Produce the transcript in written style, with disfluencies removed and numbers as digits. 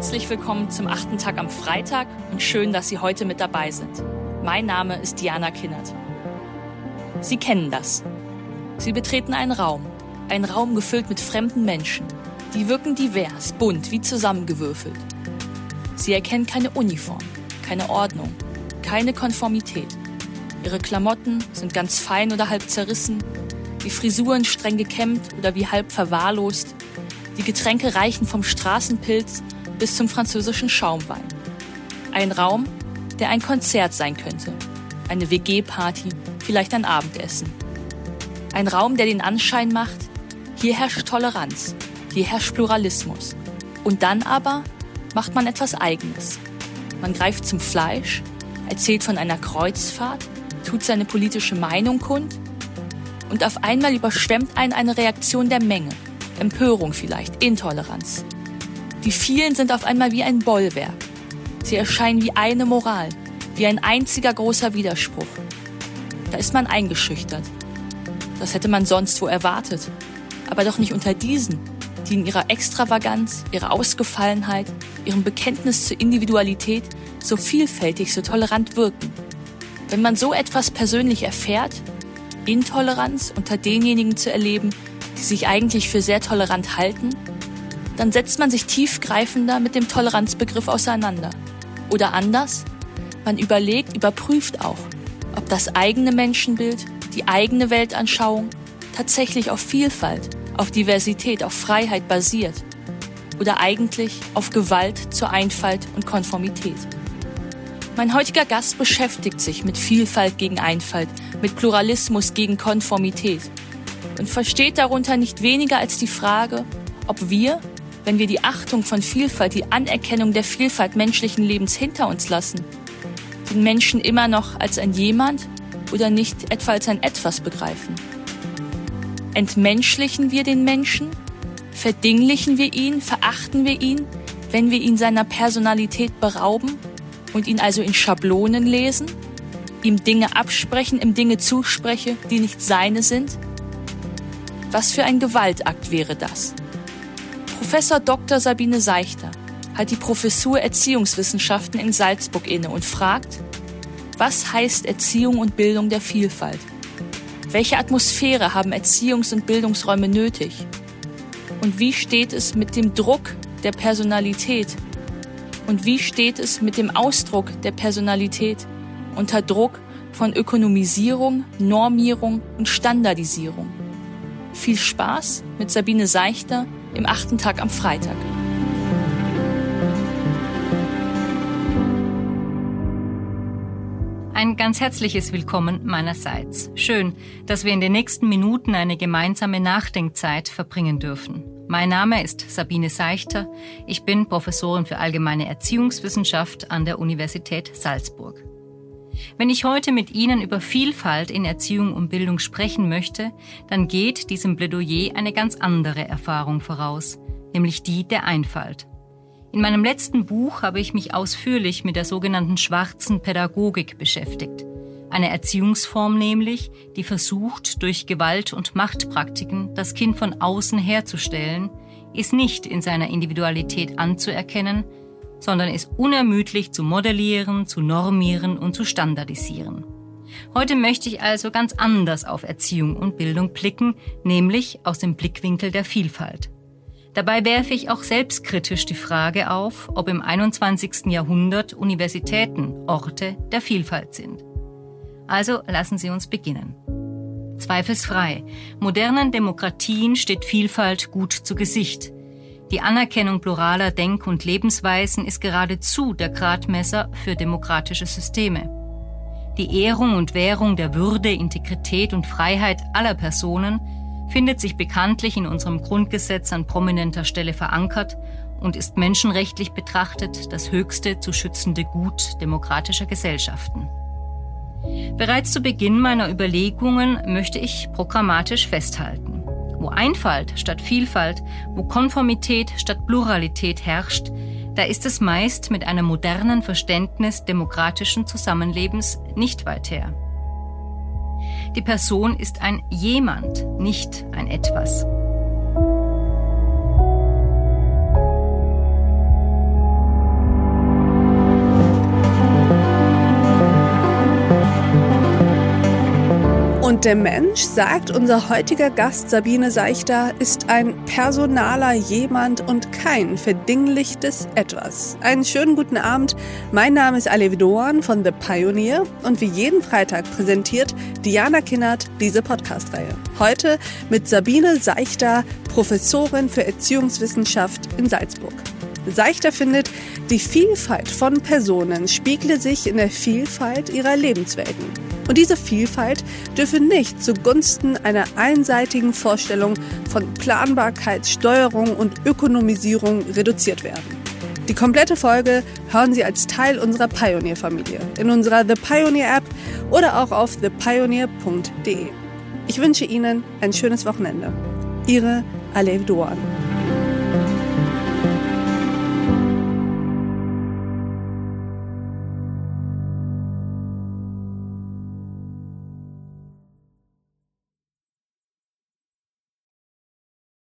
Herzlich willkommen zum 8. Tag am Freitag und schön, dass Sie heute mit dabei sind. Mein Name ist Diana Kinnert. Sie kennen das. Sie betreten einen Raum gefüllt mit fremden Menschen. Die wirken divers, bunt, wie zusammengewürfelt. Sie erkennen keine Uniform, keine Ordnung, keine Konformität. Ihre Klamotten sind ganz fein oder halb zerrissen, die Frisuren streng gekämmt oder wie halb verwahrlost. Die Getränke reichen vom Straßenpilz bis zum französischen Schaumwein. Ein Raum, der ein Konzert sein könnte, eine WG-Party, vielleicht ein Abendessen. Ein Raum, der den Anschein macht, hier herrscht Toleranz, hier herrscht Pluralismus. Und dann aber macht man etwas Eigenes. Man greift zum Fleisch, erzählt von einer Kreuzfahrt, tut seine politische Meinung kund und auf einmal überschwemmt einen eine Reaktion der Menge. Empörung vielleicht, Intoleranz. Die vielen sind auf einmal wie ein Bollwerk. Sie erscheinen wie eine Moral, wie ein einziger großer Widerspruch. Da ist man eingeschüchtert. Das hätte man sonst wo erwartet. Aber doch nicht unter diesen, die in ihrer Extravaganz, ihrer Ausgefallenheit, ihrem Bekenntnis zur Individualität so vielfältig, so tolerant wirken. Wenn man so etwas persönlich erfährt, Intoleranz unter denjenigen zu erleben, die sich eigentlich für sehr tolerant halten, dann setzt man sich tiefgreifender mit dem Toleranzbegriff auseinander. Oder anders, man überlegt, überprüft auch, ob das eigene Menschenbild, die eigene Weltanschauung tatsächlich auf Vielfalt, auf Diversität, auf Freiheit basiert oder eigentlich auf Gewalt zur Einfalt und Konformität. Mein heutiger Gast beschäftigt sich mit Vielfalt gegen Einfalt, mit Pluralismus gegen Konformität und versteht darunter nicht weniger als die Frage, ob wir, wenn wir die Achtung von Vielfalt, die Anerkennung der Vielfalt menschlichen Lebens hinter uns lassen, den Menschen immer noch als ein Jemand oder nicht etwa als ein Etwas begreifen. Entmenschlichen wir den Menschen? Verdinglichen wir ihn? Verachten wir ihn, wenn wir ihn seiner Personalität berauben und ihn also in Schablonen lesen? Ihm Dinge absprechen, ihm Dinge zuspreche, die nicht seine sind? Was für ein Gewaltakt wäre das? Professor Dr. Sabine Seichter hat die Professur Erziehungswissenschaften in Salzburg inne und fragt, was heißt Erziehung und Bildung der Vielfalt? Welche Atmosphäre haben Erziehungs- und Bildungsräume nötig? Und wie steht es mit dem Druck der Personalität? Und wie steht es mit dem Ausdruck der Personalität unter Druck von Ökonomisierung, Normierung und Standardisierung? Viel Spaß mit Sabine Seichter im 8. Tag am Freitag. Ein ganz herzliches Willkommen meinerseits. Schön, dass wir in den nächsten Minuten eine gemeinsame Nachdenkzeit verbringen dürfen. Mein Name ist Sabine Seichter. Ich bin Professorin für allgemeine Erziehungswissenschaft an der Universität Salzburg. Wenn ich heute mit Ihnen über Vielfalt in Erziehung und Bildung sprechen möchte, dann geht diesem Plädoyer eine ganz andere Erfahrung voraus, nämlich die der Einfalt. In meinem letzten Buch habe ich mich ausführlich mit der sogenannten schwarzen Pädagogik beschäftigt. Eine Erziehungsform nämlich, die versucht, durch Gewalt- und Machtpraktiken das Kind von außen herzustellen, ist nicht in seiner Individualität anzuerkennen, sondern ist unermüdlich zu modellieren, zu normieren und zu standardisieren. Heute möchte ich also ganz anders auf Erziehung und Bildung blicken, nämlich aus dem Blickwinkel der Vielfalt. Dabei werfe ich auch selbstkritisch die Frage auf, ob im 21. Jahrhundert Universitäten Orte der Vielfalt sind. Also lassen Sie uns beginnen. Zweifelsfrei, modernen Demokratien steht Vielfalt gut zu Gesicht. Die Anerkennung pluraler Denk- und Lebensweisen ist geradezu der Gradmesser für demokratische Systeme. Die Ehrung und Währung der Würde, Integrität und Freiheit aller Personen findet sich bekanntlich in unserem Grundgesetz an prominenter Stelle verankert und ist menschenrechtlich betrachtet das höchste zu schützende Gut demokratischer Gesellschaften. Bereits zu Beginn meiner Überlegungen möchte ich programmatisch festhalten: Wo Einfalt statt Vielfalt, wo Konformität statt Pluralität herrscht, da ist es meist mit einem modernen Verständnis demokratischen Zusammenlebens nicht weit her. Die Person ist ein Jemand, nicht ein Etwas. Der Mensch, sagt unser heutiger Gast Sabine Seichter, ist ein personaler Jemand und kein verdinglichtes Etwas. Einen schönen guten Abend. Mein Name ist Alev Doan von The Pioneer und wie jeden Freitag präsentiert Diana Kinnert diese Podcast-Reihe. Heute mit Sabine Seichter, Professorin für Erziehungswissenschaft in Salzburg. Seichter findet, die Vielfalt von Personen spiegle sich in der Vielfalt ihrer Lebenswelten. Und diese Vielfalt dürfe nicht zugunsten einer einseitigen Vorstellung von Planbarkeit, Steuerung und Ökonomisierung reduziert werden. Die komplette Folge hören Sie als Teil unserer Pioneer-Familie in unserer The Pioneer-App oder auch auf thepioneer.de. Ich wünsche Ihnen ein schönes Wochenende. Ihre Alev Doan.